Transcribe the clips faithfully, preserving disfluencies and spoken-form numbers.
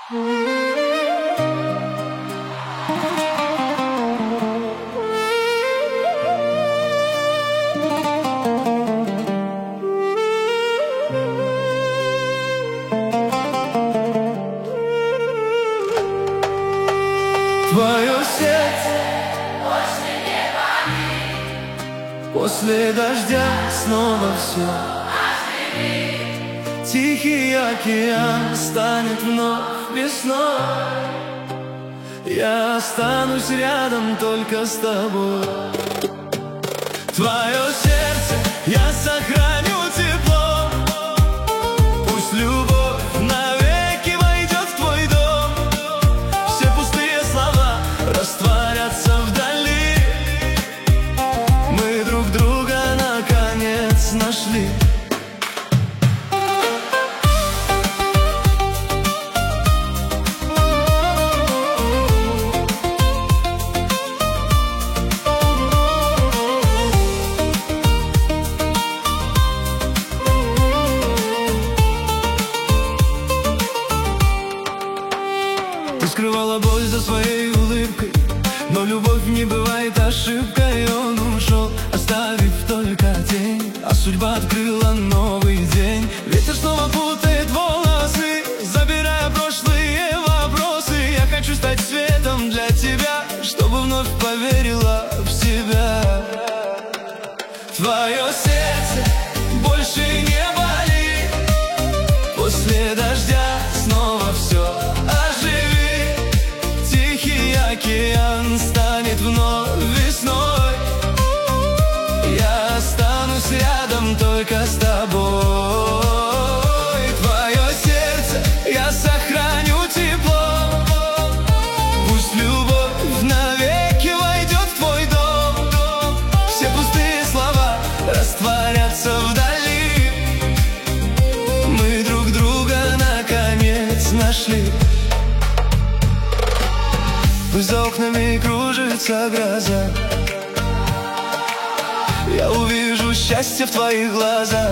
Твое сердце больше не болит, после дождя снова все оживит. Тихий океан станет вновь весной. Я останусь рядом только с тобой. Твое сердце я сохраню тепло. Пусть любовь навеки войдет в твой дом. Все пустые слова растворятся вдали. Мы друг друга наконец нашли. Ты скрывала боль за своей улыбкой, но любовь не бывает ошибкой. Он ушел, оставив только тень, а судьба открыла новый день. Ветер снова путает волосы, забирая прошлые вопросы. Я хочу стать светом для тебя, чтобы вновь поверила в себя. Твое сердце больше не болит, после дождя снова все оживит. Тихий океан станет вновь весной. Я останусь рядом только с тобой. Твое сердце я сохраню тепло. Пусть любовь навеки войдет в твой дом. Все пустые слова растворятся вдали. Мы друг друга наконец нашли. Пусть за окнами кружится гроза, я увижу счастье в твоих глазах.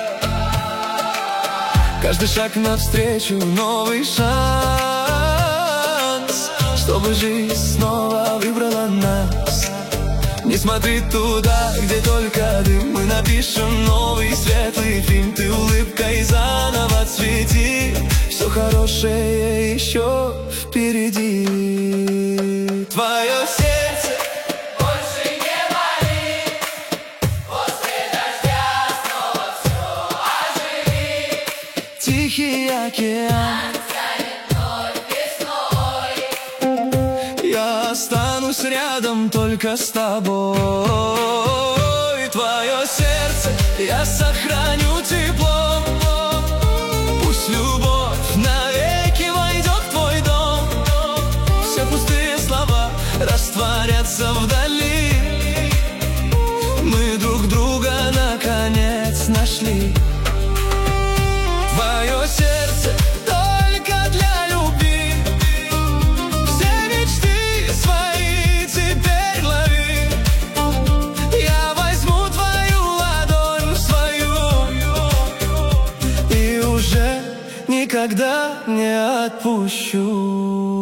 Каждый шаг навстречу новый шанс, чтобы жизнь снова выбрала нас. Не смотри туда, где только дым. Мы напишем новый светлый фильм. Ты улыбкой заново цвети. Все хорошее еще впереди. Твое сердце больше не болит, после дождя снова все оживит. Тихий океан станет вновь весной. Я останусь рядом только с тобой. Твое сердце я сохраню тепло. Пусть любовь навеки войдет в твой дом. Все пустые слова растворятся вдали. Мы друг друга наконец нашли. Твое сердце только для любви. Все мечты свои теперь лови. Я возьму твою ладонь в свою и уже никогда не отпущу.